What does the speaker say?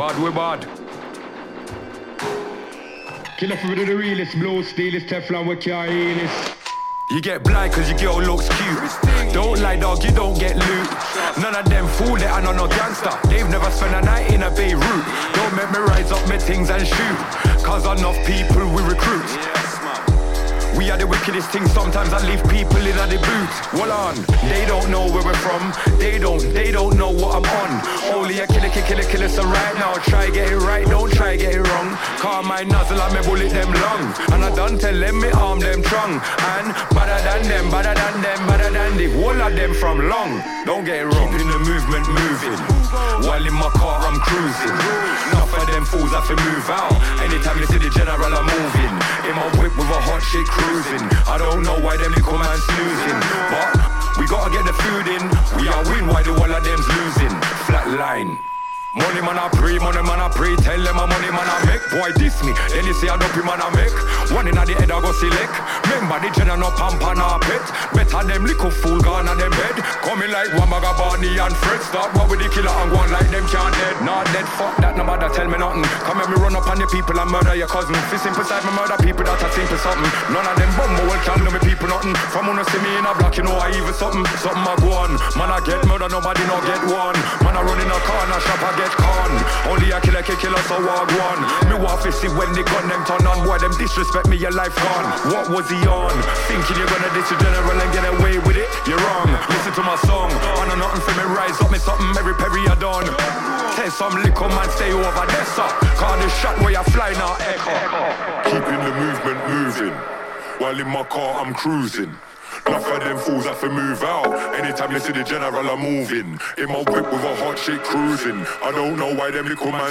Bad we bad. Killer for the realest, blow steel is Teflon, we can't heal this. You get blind cause your girl looks cute. Don't lie dog, you don't get loot. None of them fool that I know no gangster. They've never spent a night in a Beirut. Don't make me rise up my things and shoot, cause enough people we recruit. We are the wickedest thing, sometimes I leave people in the boot. Well on, they don't know where we're from. They don't know what I'm on. Only a killer, so right now try get it right, don't try get it wrong. Call my nozzle and me bullet them long. And I done tell them me arm them strong. And better than them, better than the whole of them from long. Don't get it wrong. Keeping the movement moving, while in my car I'm cruising. Enough of them fools have to move out. Anytime you see the general I'm moving. In my whip with a hot shit cruising. I don't know why them little man snoozing, but we gotta get the food in. We are win, why the whole of them's losing. Flat line. Money man I pray, tell them a money man I make. Boy diss me, then you say I dopey man I make. One in the head I go select. Remember the general no pamp and a pet. Better them little fool gone on them bed. Coming like one bag of Barney and Fred. Start what with the killer and go on like them can't dead. Not dead, fuck that, no matter tell me nothing. Come here me run up on your people and murder your cousin. Fist simple side me murder people that are simple something. None of them bumble can do me people nothing. From when you see me in a block you know I even something I go on. Man I get murder, nobody no get one. Man I run in a corner shop I get con. Only a killer so walk one. Me want to see when the gun them turn on. Boy them disrespect me, your life gone. What was he on? Thinking you're gonna diss your general and get away with it? You're wrong. Listen to my song. I know nothing for me, rise up me something every perry I done. Tell some little man stay over there sir. Call the shot where you fly now echo. Keeping the movement moving, while in my car I'm cruising. Enough of them fools have to move out. Anytime you see the general I'm moving. In my whip with a hot shit cruising. I don't know why them little man